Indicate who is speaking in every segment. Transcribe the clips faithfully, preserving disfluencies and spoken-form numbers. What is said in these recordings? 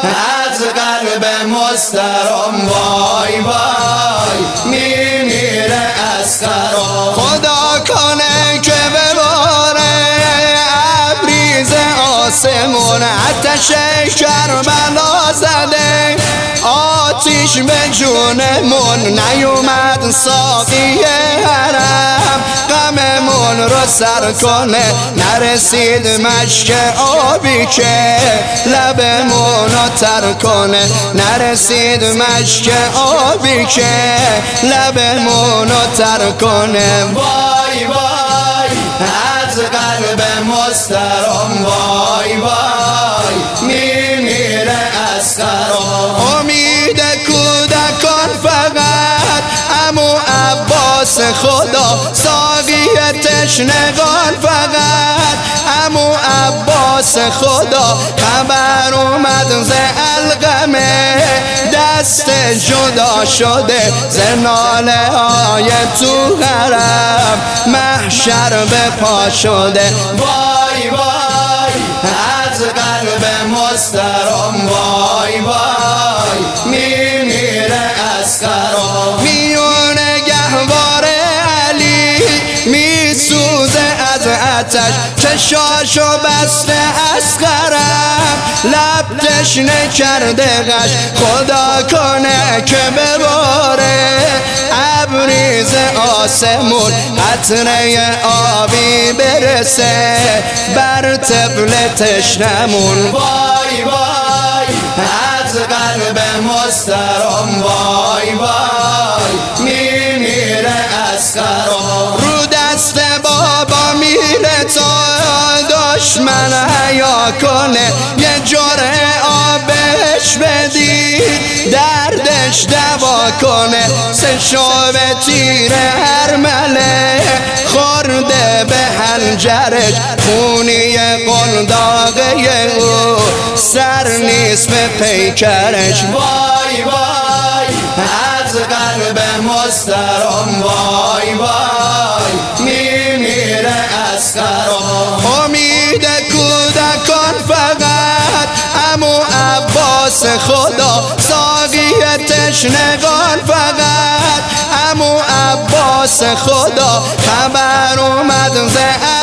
Speaker 1: از قلب مسترام وای وای میمیره از خرام. خدا کنه که بباره ابریز آسمون آتش کربلا زده آتیش به جونمون نیومد ساقی حرم غممون رو سر کنه نرسید مشک آبی که لبمون رو تر کنه نرسید مشک آبی که لبمون رو تر کنه. وای وای از قلب مسترام وای وای میمیره از خرام. امید کودکان فقط عمو عباس خدا ساقی تشنگان فقط عمو عباس خدا خبر اومد ز القمه دست جدا شده ز ناله های تو حرم محشر به پا شده. وای وای از قلب مسترام وای وای میمیره از خرام. میونه گهواره علی میسوزه از آتش چشاشو بسته از خرم لب تشنه کرده غش خدا کنه که بباره ابریز آسمون قطره آبی برسه بر طفل تشنمون. وای وای از قلب مسترام وای وای میمیره از خرام. رو دست بابا میره تا دشمن حیا کنه یه جرعه آبش بدی دردش دوا کنه سه شعبه تیر هرمله خورده به حنجرش خونی قنداقه او سر نیست به پیکرش. وای وای از قلب مسترام وای وای میمیره از خرام. امید کودکان فقط عمو عباس خدا ساقی تشنگان فقط عمو عباس خدا خبر اومد ز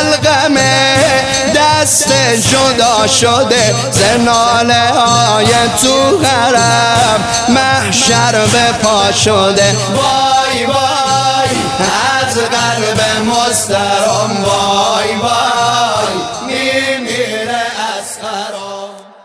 Speaker 1: القمه دست جدا شده ز ناله های تو حرم محشر به پا شده. وای وای از قلب مسترام وای وای میمیره از خرام.